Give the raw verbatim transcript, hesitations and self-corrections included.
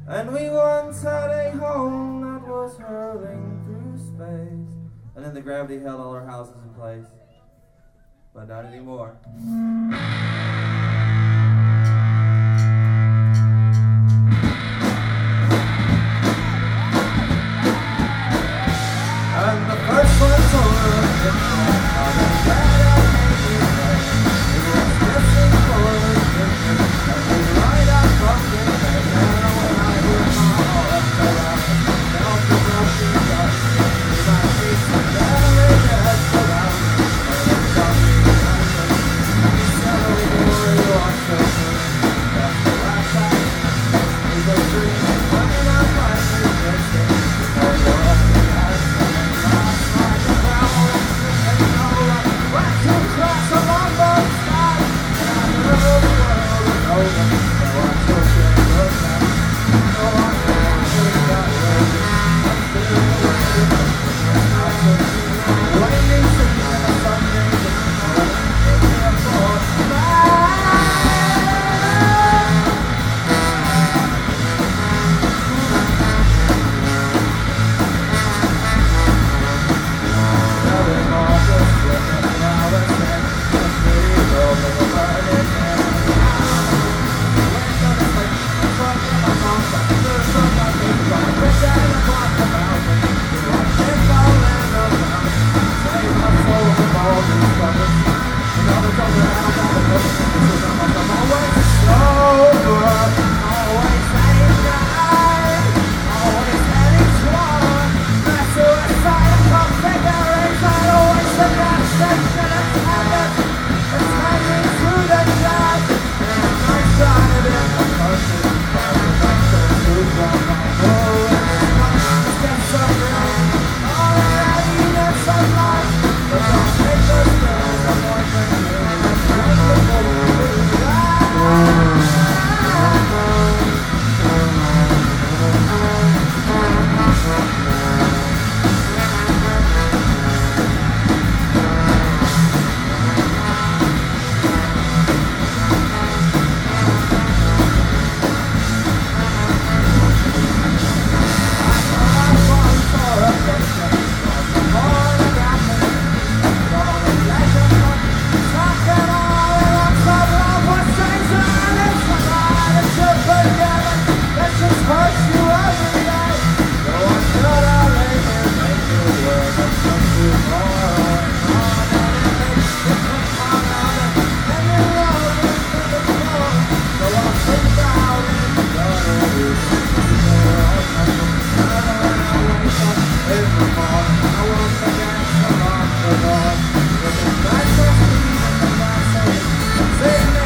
And we once had a home that was hurling through space. And then the gravity held all our houses in place. But not anymore. And the first one told us that I was glad I made it right. It was missing for us, and we right up from the bed. And when I hear my heart up the rock, felt the broken dust. In my feet, some very dead around. And it's something happened. We settled before you walked us. That's the last time. We go through, running out my business. Before you're up the house. Say